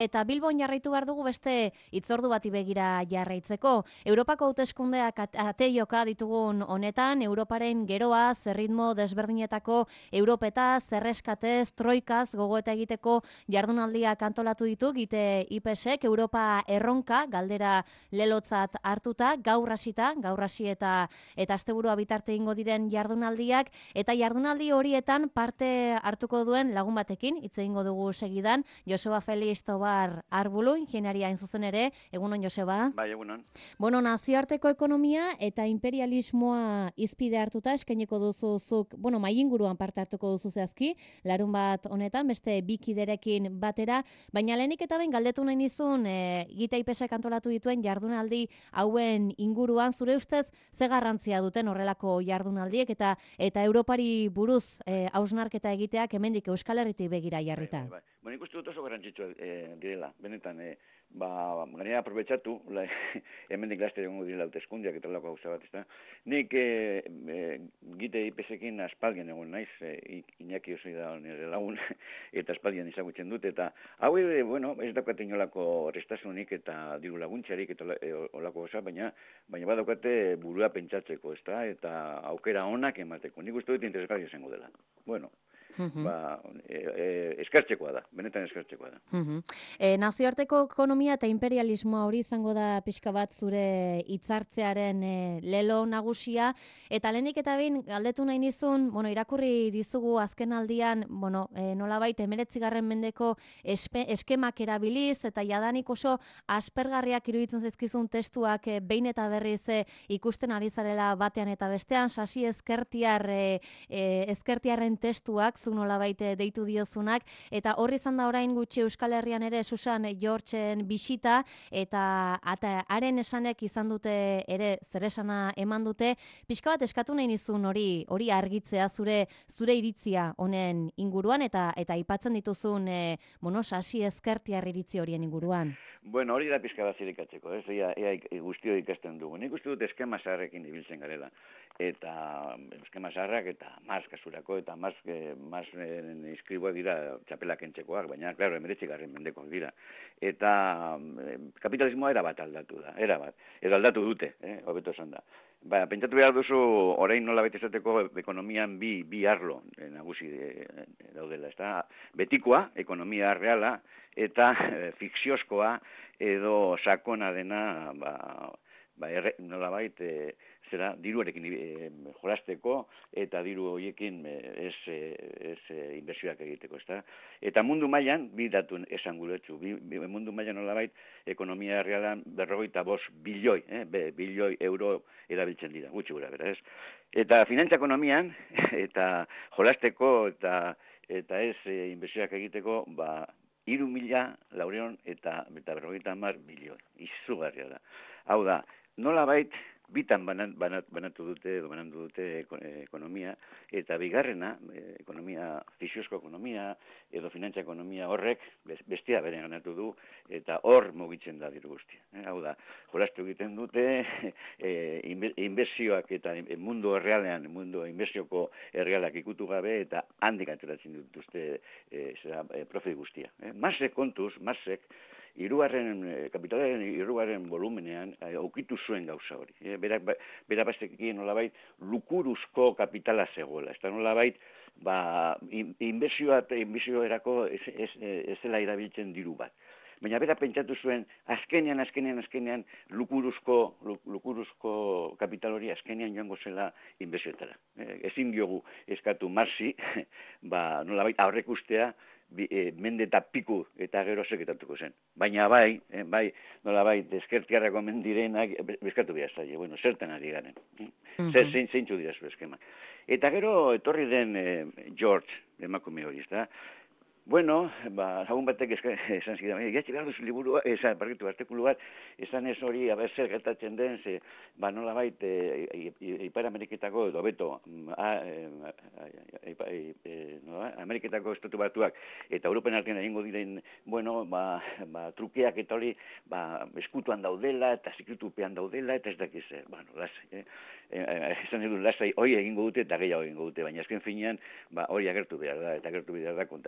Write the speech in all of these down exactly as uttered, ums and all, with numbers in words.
Eta Bilbon jarraitu behar dugu beste hitzordu bati begira jarraitzeko. Europako hauteskundeak ate joka ditugun honetan, Europaren geroa, zerritmo desberdinetako Europetaz, zerreskatez, troikaz, gogoeta egiteko jardunaldiak antolatu ditu, gite I P S-ek, Europa erronka, galdera lelotzat hartuta, gaur hasita, gaur hasi eta eta asteburua bitarte ingo diren jardunaldiak, eta jardunaldi horietan parte hartuko duen lagun batekin, hitz egingo dugu segidan, Joseba Felix Tobar Arbulu, ingenieria hain zuzen ere, egunon Joseba. Bai, egunon. Bueno, nazioarteko ekonomia eta imperialismoa izpide hartuta eskainiko duzu zuk, bueno, mai inguruan parte hartuko duzu zehazki, larun bat honetan, beste bikiderekin batera, baina lehenik eta behin galdetu nahi nizun, e, gita I P S-ek antolatu dituen jardunaldi hauen inguruan, zure ustez, ze garrantzia duten horrelako jardunaldiek eta eta Europari buruz e, hausnarketa egiteak hemendik Euskal Herritik begira jarrita. Bai, bai, bai. Bueno, nik uste dut oso garrantzitsua e, direla, benetan, e, ba, gainera aprobetsatu, la, hemendik laster egongo direla hauteskundeak eta lako gauza bat, ezta. Nik e, e, gite I P S-ekin aspaldian egon naiz, e, Iñaki oso da nire lagun, eta aspaldian izagutzen dut, eta hau, e, bueno, ez daukate inolako restasunik eta diru laguntzarik eta e, olako gauza, baina, baina badaukate burua pentsatzeko, ezta, eta aukera onak emateko. Nik uste dut interesgarria izango dela. Bueno, Uhum. ba, e, e, eskartzekoa da, benetan eskartzekoa da. Uhum. E, nazioarteko ekonomia eta imperialismoa hori izango da pixka bat zure hitzartzearen e, lelo nagusia, eta lehenik eta behin galdetu nahi nizun, bueno, irakurri dizugu azken aldian, bueno, e, nolabait emeretzigarren mendeko espe, eskemak erabiliz, eta jadanik oso aspergarriak iruditzen zaizkizun testuak e, behin eta berriz e, ikusten ari zarela batean eta bestean, sasi ezkertiar, e, e, ezkertiarren testuak, zu nolabait deitu diozunak, eta horri izan da orain gutxi Euskal Herrian ere Susan Georgen bisita, eta haren esanek izan dute ere zeresana eman dute, pixka bat eskatu nahi nizun hori hori argitzea zure zure iritzia honen inguruan, eta eta aipatzen dituzun e, bueno, sasi ezkertiar iritzi horien inguruan. Bueno, hori da pixka bat zirikatzeko, ez? Ea, ea guztio ikasten dugu. Nik uste dut eskema zaharrekin ibiltzen garela. Eta eskema zaharrak eta maz kasurako, eta maz, maz inskribuak dira txapelak entzekoak, baina, klaro, emeretzigarren mendekoak dira. Eta kapitalismoa erabat aldatu da, erabat. Edo aldatu dute, eh? Hobeto esan da. Ba, pentsatu behar duzu, orain nola baita esateko ekonomian bi, bi arlo eh, nagusi eh, daudela. Ezta? Betikoa, ekonomia reala, eta eh, fikziozkoa edo sakona dena, ba, ba, erre, nola baita, eh, zera, diruarekin e, jolasteko eta diru horiekin e, ez, ez e, inbertsioak egiteko, ezta? Eta mundu mailan bi datu esan guretzu, bi, bi, mundu mailan nolabait ekonomia realan berrogeita bost bilioi, eh, be, bilioi euro erabiltzen dira, gutxi gura bera, ez? Eta finantza ekonomian, eta jolasteko eta eta ez e, inbertsioak egiteko, ba, hiru mila laureon eta, eta berrogeita hamar bilioi, izugarria da. Hau da, nolabait, bitan banat, banat, banatu dute, edo banatu dute ekonomia, eta bigarrena, ekonomia, fiziozko ekonomia, edo finantza ekonomia horrek, bestia beren ganatu du, eta hor mugitzen da diru guztia. Eh? Hau da, jolastu egiten dute, e, inbertsioak eta mundu errealean, mundu inbertsioko errealak ikutu gabe, eta handik ateratzen dituzte e, zera, e, profit guztia. Eh? Masek kontuz, masek, Hirugarren, kapitalaren hirugarren volumenean aukitu zuen gauza hori. E, berak, berak bastekin nolabait lukuruzko kapitala zegoela. Ez da nolabait, ba, inbertsioa eta inbertsioerako ez, ez, ez zela erabiltzen diru bat. Baina bera pentsatu zuen, azkenean, azkenean, azkenean, lukuruzko, lukuruzko kapital hori azkenean joango zela inbertsioetara. E, ezin diogu eskatu marzi, ba, nolabait aurrek ustea, Bi, e, mende eta piku eta gero sekretatuko zen. Baina bai, e, bai, nola bai, deskertiarrako mendirenak bezkatu behar zaila, bueno, zertan ari garen. Mm-hmm. Zer, zein, zeintzu dira zu eskema. Eta gero etorri den e, George, emakume hori, ez da? Bueno, ba, lagun batek esan zidan, gatzi behar duzu liburua, esan, parkitu, artikulu bat, esan ez hori, aber zer gertatzen den, ze, ba, nola bait, e, e, e, Ipar Ameriketako, edo beto, a, e, e, e, no, Ameriketako estatu batuak, eta Europen artean egingo diren, bueno, ba, ba, trukeak eta hori, ba, eskutuan daudela, eta zikrutupean daudela, eta ez dakiz, bueno, lasai, eh? E, e, esan edu, lasai, hori egingo dute, eta gehiago egingo dute, baina azken finean, ba, hori agertu behar da, eta agertu behar da kontabilitatean.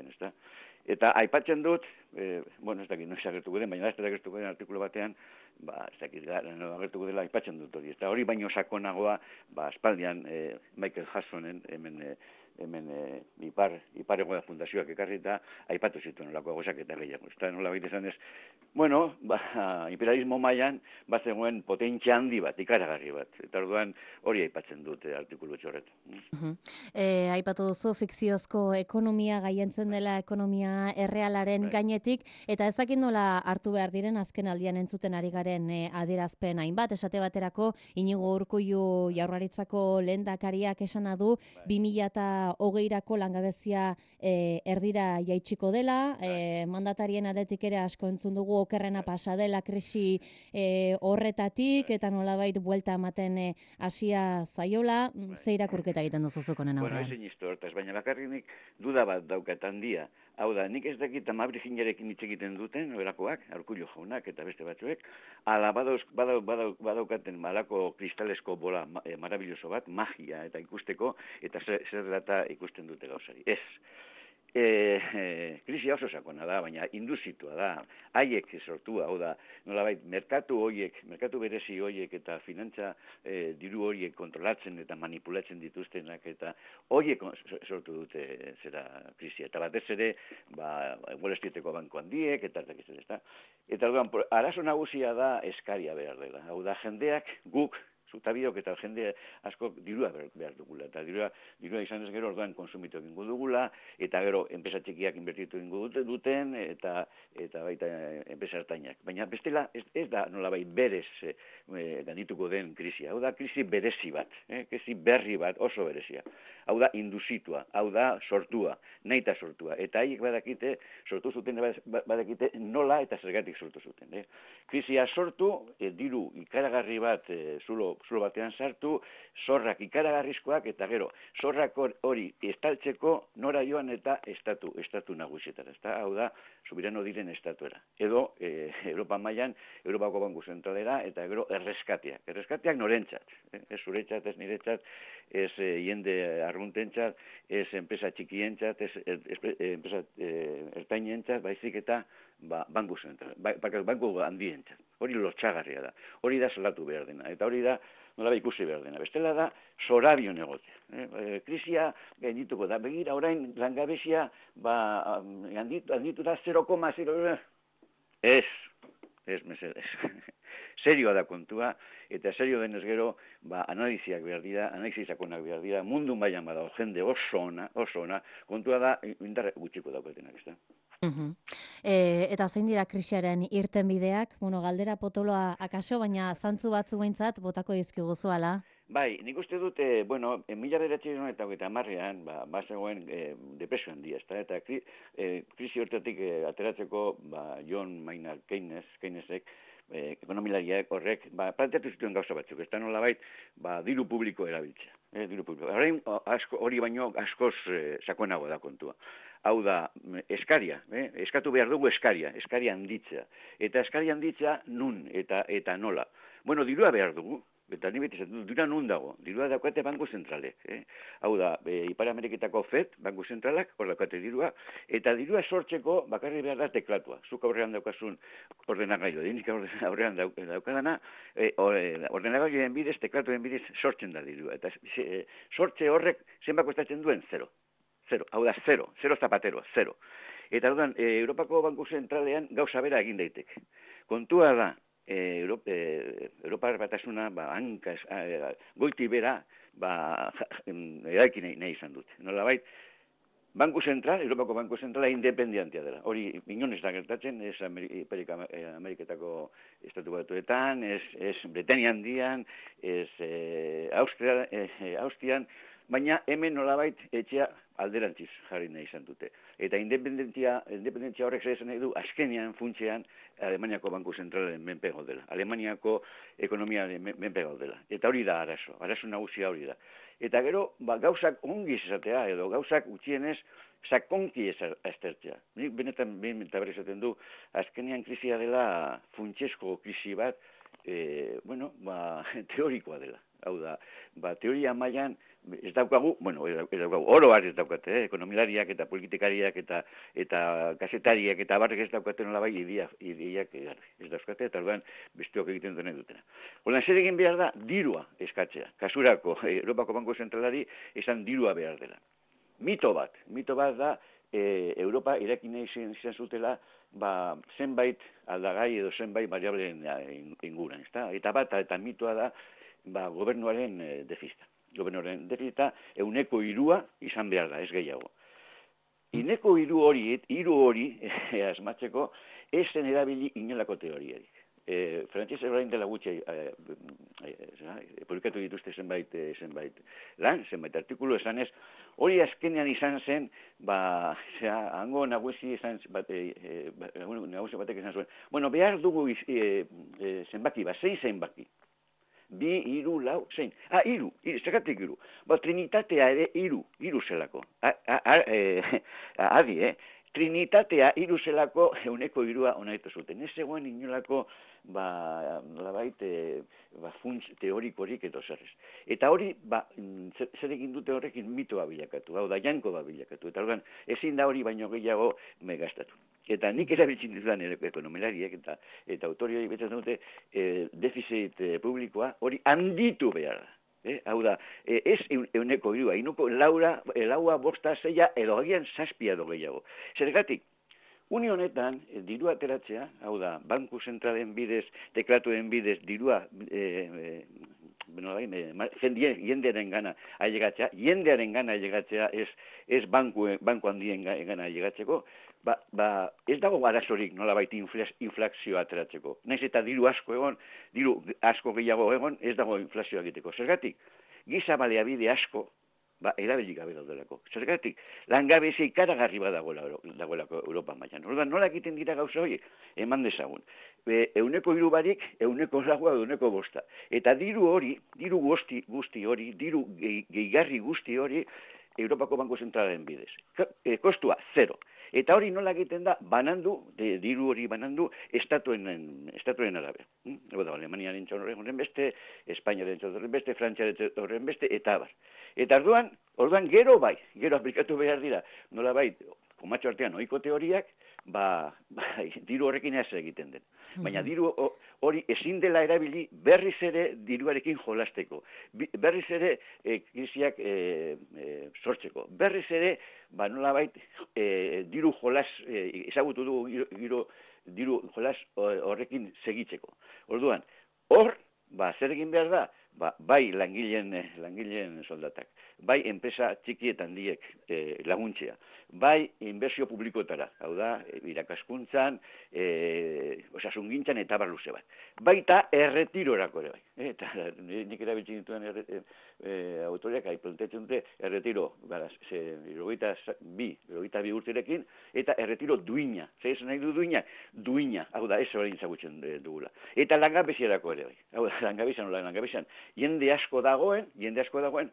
egiten, ez da. Eta aipatzen dut, e, bueno, ez dakit, noiz agertuko den, baina ez dakit agertuko den artikulu batean, ba, ez dakit, no, agertuko dela aipatzen dut hori. Eta hori baino sakonagoa, ba, espaldian, e, Michael Hassonen, hemen, e, hemen e, ipar, ipar egoa fundazioak ekarri eta aipatu zituen olako gozak eta gehiago. Eta nola baita esan ez, bueno, ba, imperialismo mailan bat zegoen potentzia handi bat, ikaragarri bat. Eta orduan hori aipatzen dute artikulu txorret. Uh-huh. E, aipatu duzu fikziozko ekonomia gaientzen dela ekonomia errealaren Right. gainetik, eta ezakit nola hartu behar diren azken aldian entzuten ari garen e, adierazpen hainbat, esate baterako Inigo Urkullu Jaurlaritzako lehendakariak esana du Bai. bi mila hogeirako langabezia e, erdira jaitsiko dela, e, mandatarien aldetik ere asko entzun dugu okerrena pasa dela krisi e, horretatik, eta nolabait buelta ematen e, hasia zaiola, ze irakurketa egiten duzu zuk honen Bueno, aurrean? ezin izto hortaz, baina bakarrik nik duda bat daukat handia. Hau da, nik ez dakit ama Virginiarekin hitz egiten duten, oberakoak, Urkullu jaunak eta beste batzuek, ala badauz, badau, badau, badaukaten malako kristalesko bola ma, e, marabilloso bat, magia eta ikusteko, eta zer, zer data ikusten dute gauzari. Ez. E, e, krisia oso sakona da, baina induzitua da, haiek sortua, hau da, nolabait, merkatu horiek, merkatu berezi horiek eta finantza e, diru horiek kontrolatzen eta manipulatzen dituztenak eta horiek sortu dute zera krisia. Eta batez ere, ba, Wall Streeteko banko handiek, eta ez dakizten, ez da. Eta orduan, arazo nagusia da eskaria behar dela. Hau da, jendeak guk, zutabiok eta jende asko dirua behar dugula. Eta dirua, dirua izan ez gero orduan konsumitu egingo dugula, eta gero enpresa txikiak inbertitu egingo duten, eta eta baita enpresa ertainak. Baina bestela ez, ez da nolabait berez e, gandituko den krisia. Hau da krisi berezi bat, eh? krisi berri bat oso berezia. Hau da induzitua, hau da sortua, nahi eta sortua. Eta haiek badakite, sortu zuten badakite nola eta zergatik sortu zuten. Eh? Krisia sortu, e, diru ikaragarri bat e, zulo zulo batean sartu, zorrak ikaragarrizkoak, eta gero, zorrak hori estaltzeko nora joan eta estatu, estatu nagusietara. Ezta? Hau da, subirano diren estatuera. Edo, e, Europa mailan, Europako Banku Zentralera, eta gero erreskateak. Erreskateak norentzat, eh? ez zuretzat, ez niretzat, ez e, jende arruntentzat, ez enpresa txikientzat, ez, ez, ez enpresa e, ertainentzat, baizik eta ba, banku zentral, ba, banku handientzat. Hori lotxagarria da. Hori da salatu behar dena. Eta hori da, nola ikusi behar dena. Bestela da, zorabion egote. Eh? Krisia gaindituko da. Begira, orain, langabezia, ba, handitu, handitu da zero koma zero. Ez, ez, mesedez. Serioa da kontua, eta serio denez gero, ba, analiziak behar dira, analizizakonak behar dira, mundu mailan badago, jende oso ona, oso ona, kontua da, indar gutxiko daukatenak, ez da. Uh-huh. E, eta zein dira krisiaren irten bideak? Bueno, galdera potoloa akaso, baina zantzu batzu behintzat botako dizkiguzu ala? Bai, nik uste dute, bueno, mila bederatziehun eta hogeita hamarrean, ba, bazegoen e, depresio handia, ezta? Eta kri, e, krisi hortatik e, ateratzeko, ba, John Maynard Keynes, Keynesek, e, ekonomilariak horrek, ba, planteatu zituen gauza batzuk, ez da nolabait, ba, diru publiko erabiltzea. Eh, diru publiko. Horrein, asko, hori baino askoz e, sakonago da kontua. Hau da, eskaria, eh? eskatu behar dugu eskaria, eskaria handitzea. Eta eskaria handitzea nun eta eta nola. Bueno, dirua behar dugu, eta ni beti zaten, dirua nun dago, dirua daukate banku zentralek. Eh? Hau da, e, Ipar Ameriketako Fed, banku zentralak, hor daukate dirua, eta dirua sortzeko bakarri behar da teklatua. Zuk aurrean daukazun ordenagailu, dinik aurrean daukadana, e, ordenagailuen bidez, teklatuen bidez sortzen da dirua. Eta e, sortze horrek zenbako estatzen duen, zero. Zero, hau da, zero, zero zapatero, zero. Eta orduan, e, Europako Banku Zentralean gauza bera egin daiteke. Kontua da, e, Europ, e, Europar batasuna, ba, hankaz, e, goiti bera, ba, eraiki nahi, nahi izan dute. Nolabait, Banku Zentral, Europako Banku Zentrala independientia dela. Hori, inon ez da gertatzen, ez Amerika, Ameriketako estatu batuetan, ez, ez Bretania handian, ez e, Austria, e, Austrian, baina hemen nolabait etxea alderantziz jarri nahi izan dute. Eta independentzia, independentzia horrek zer esan nahi du, azkenean funtzean Alemaniako Banku Zentralaren menpe gaudela. Alemaniako ekonomiaren menpe gaudela. Eta hori da arazo, arazo nagusia hori da. Eta gero, ba, gauzak ongi esatea, edo gauzak utxienez, sakonki aztertzea. Nik benetan, behin eta berri esaten du, azkenean krisia dela funtsezko krisi bat, e, bueno, ba, teorikoa dela. Hau da, ba, teoria mailan ez daukagu, bueno, ez daukagu, oro bat ez daukate, eh? Ekonomilariak eta politikariak eta eta kazetariak eta barrek ez daukate nola bai idia, idiak ez dauzkate, eta orduan besteok egiten duen dutena. Horren, zer egin behar da, dirua eskatzea. Kasurako, Europako Banko Zentralari esan dirua behar dela. Mito bat, mito bat da, e, Europa irakine izan, izan zutela, ba, zenbait aldagai edo zenbait variableen inguran, ezta? Eta bat, eta mitoa da, ba, gobernuaren e, defizita. Gobernuaren defizita euneko hirua izan behar da, ez gehiago. Ineko hiru hori, hiru hori, e, asmatzeko, ez zen erabili inolako teoriarik. E, Frantzese orain dela gutxi e, e, e, publikatu dituzte zenbait, e, zenbait lan, zenbait artikulu esanez, hori azkenean izan zen, ba, zera, hango nagusi izan, bat, e, e, nagusi batek izan zuen, bueno, behar dugu e, e, zenbaki, ba, zein zenbaki. Bi, iru, lau, zein. Ah, iru, iru, zekatik iru. Ba, trinitatea ere iru, iru zelako. A, a, a, e, adi, eh? Trinitatea iru zelako euneko irua onaitu zuten. Ez zegoen inolako, ba, nolabait, e, ba, funtz teorikorik edo zerrez. Eta hori, ba, zer egin dute horrekin mitoa bilakatu, hau da, janko ba bilakatu. Eta organ, ezin da hori baino gehiago megastatu. Eta nik erabiltzen dudan ekonomilariek eta eta autorioi betzen dute e, defizit e, publikoa hori handitu behar da. Eh? Hau da, e, ez euneko irua, inuko laura, e, laua, bosta, zeia, edo agian zazpia edo gehiago. Zergatik, uni honetan, e, dirua ateratzea, hau da, banku zentralen bidez, deklatuen bidez, dirua, e, e, bueno, jendearen gana ailegatzea, jendearen gana ailegatzea, ez, ez banku, banku handien gana ailegatzeko, Ba, ba, ez dago arazorik nolabait inflazioa ateratzeko. Naiz eta diru asko egon, diru asko gehiago egon, ez dago inflazioa egiteko. Zergatik, giza baliabide asko, ba, erabilik gabe daudelako. Zergatik, langabezi ikaragarri bat dagoelako Europa mailan. Orduan, nola egiten dira gauza horiek? Eman dezagun. E, euneko hiru barik, euneko lagoa, euneko bosta. Eta diru hori, diru guzti, guzti hori, diru gehigarri guzti hori, Europako Banko Zentralaren bidez. E, kostua, zero. Eta hori nola egiten da, banandu, de, diru hori banandu, estatuen, estatuen arabe. Hmm? Ego da, Alemaniaren horren beste, Espainiaren horren beste, Frantziaren horren beste, eta abar. Eta orduan, orduan gero bai, gero aplikatu behar dira, nola bai, komatxo artean ohiko teoriak, ba, bai, diru horrekin ez egiten den. Baina diru hori ezin dela erabili berriz ere diruarekin jolasteko. Berriz ere e, krisiak e, e, sortzeko. Berriz ere, ba nolabait, e, diru jolas, e, ezagutu dugu diru, diru jolas horrekin segitzeko. Orduan, hor, ba, zer egin behar da? Ba, bai langileen, langileen soldatak, bai enpresa txiki eta handiek e, laguntzea, bai inbertsio publikoetara, hau da, irakaskuntzan, e, osasungintzan eta bar luze bat. Baita erretirorako ere bai. E, eta nik erabiltzen dituen erre, e, e, autoriak aipeltetzen dute erretiro, bara, ze, irogeita bi, irogeita bi urterekin, eta erretiro duina. Zer esan nahi du duina? Duina, hau da, ez hori zagutzen dugula. Eta langabeziarako ere bai. Hau da, langabezian, langabezian. Jende asko dagoen, jende asko dagoen,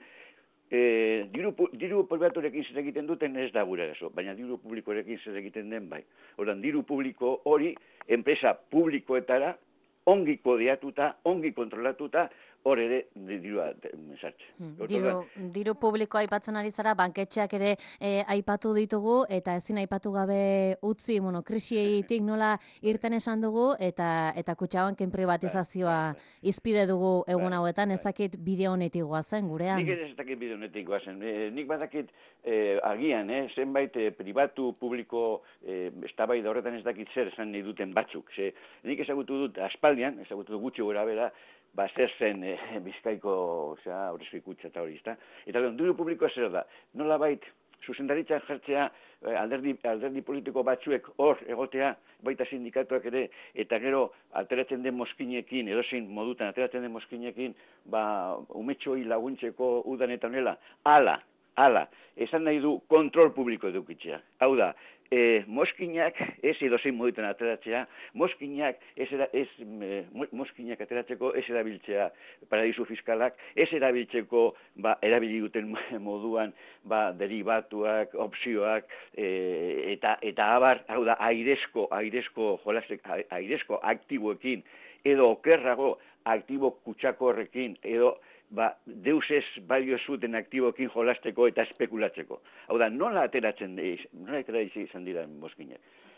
e, diru, diru pribaturekin zer egiten duten ez da gure gaso, baina diru publikorekin zer egiten den bai. Ordan diru publiko hori, enpresa publikoetara, ongi kodeatuta, ongi kontrolatuta, hor ere dirua sartze. Hmm. Diru, diru publikoa aipatzen ari zara, banketxeak ere e, aipatu ditugu, eta ezin aipatu gabe utzi, bueno, krisietik nola irten esan dugu, eta eta Kutxabanken privatizazioa izpide dugu egun hauetan, ezakit bide honetik goazen gurean. Nik ez dakit bide honetik goazen. E, nik badakit e, agian, eh, zenbait e, pribatu publiko e, eztabaida horretan ez dakit zer esan nahi duten batzuk. Ze, nik ezagutu dut aspaldian, ezagutu dut gutxi gora bera, ba, zer zen e, Bizkaiko, osea, horrezko ikutza eta hori, ezta? Eta diru publikoa zer da, nola bait, zuzendaritzan jartzea alderdi, alderdi politiko batzuek hor egotea, baita sindikatuak ere, eta gero ateratzen den mozkinekin, edozein modutan ateratzen den mozkinekin, ba, umetxoi laguntzeko udan eta honela, ala, ala, esan nahi du kontrol publiko edukitzea. Hau da, e, moskinak ez edozein modutan ateratzea, moskinak ez, era, ez e, moskinak ateratzeko ez erabiltzea paradisu fiskalak, ez erabiltzeko ba, erabili duten moduan ba, derivatuak, opzioak, e, eta, eta abar, hau da, airezko, airezko, jolastek, airezko aktiboekin, edo okerrago aktibo kutsakorrekin, edo ba, deus ez balio zuten aktiboekin jolasteko eta espekulatzeko. Hau da, nola ateratzen deiz, nola ateratzen izan dira moskinak.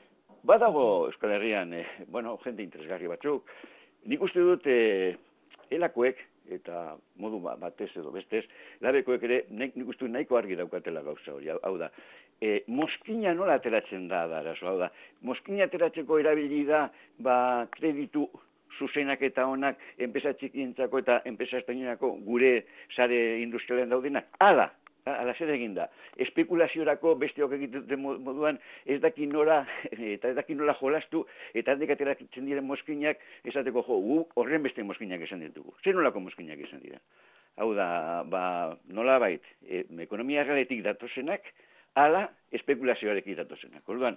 Badago Euskal Herrian, eh, bueno, jende interesgarri batzuk, nik uste dut eh, elakoek, eta modu batez edo bestez, labekoek ere, nik uste dut nahiko argi daukatela gauza hori, hau da, e, moskina nola ateratzen da, da, hau da, moskina ateratzeko erabili da, ba, kreditu zuzenak eta honak enpresa txikientzako eta enpresa espainerako gure sare industrialen daudenak. Hala, hala zer egin da. Espekulaziorako besteok egiten moduan ez daki nora, eta ez daki nola jolastu, eta handik ateratzen diren moskinak, esateko jo, gu horren beste moskinak esan ditugu. Zer nolako moskinak esan dira? Hau da, ba, nola bait, e, ekonomia realetik datozenak, hala espekulazioarekin datozenak. Orduan,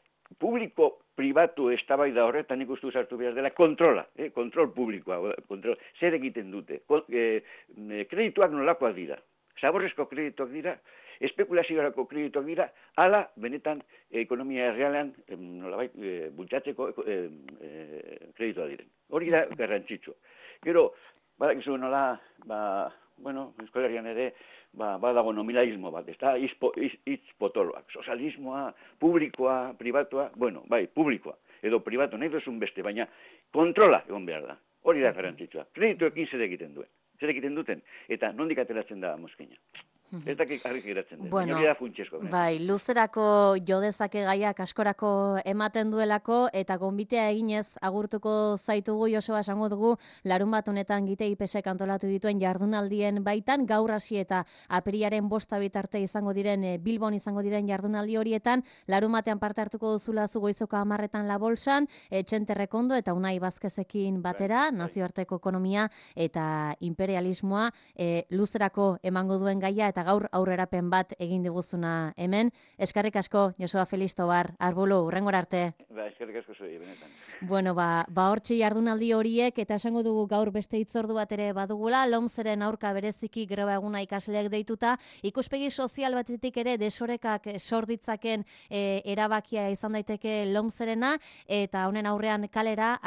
publiko pribatu eztabaida horretan nik uste sartu behar dela kontrola, eh? Kontrol publikoa, kontrol, zer egiten dute, eh, kredituak nolakoak dira, zaborrezko kredituak dira, espekulaziorako kredituak dira, hala benetan ekonomia errealean nolabait eh, bultzatzeko eh, eh, kredituak diren. Hori da garrantzitsua. Gero, badakizu nola, ba, bueno, Euskal Herrian ere, ba, badago nominalismo bat, ez da, hitz potoloak, sozialismoa, publikoa, pribatua, bueno, bai, publikoa, edo pribatu, nahi duzun beste, baina kontrola egon behar da, hori da garrantzitsua. Kredituekin zer egiten duen, zer egiten duten, eta nondik ateratzen da moskina. Ez dakik argi geratzen den, bueno, baina funtsezko. Bai, luzerako jo dezake gaiak askorako ematen duelako, eta gonbitea eginez agurtuko zaitugu, Joseba, esango dugu, larun bat honetan Gite I P S antolatu dituen jardunaldien baitan, gaur hasi eta apirilaren bosta bitarte izango diren, e, Bilbon izango diren jardunaldi horietan, larun batean parte hartuko duzula zu goizoko hamarretan La Bolsan, e, Txente Rekondo eta Unai Bazkezekin batera, bai, nazioarteko ekonomia eta imperialismoa, e, luzerako emango duen gaia, eta gaur aurrerapen bat egin diguzuna hemen. Eskerrik asko, Joseba Felix Tobar, Arbulu, hurrengora arte. Ba, eskerrik asko zui, benetan. Bueno, ba, ba hortxe jardunaldi horiek, eta esango dugu gaur beste hitzordu bat ere badugula, Lomceren aurka bereziki greba eguna ikasleak deituta, ikuspegi sozial batetik ere desorekak sorditzaken e, erabakia izan daiteke Lomcerena, eta honen aurrean kalera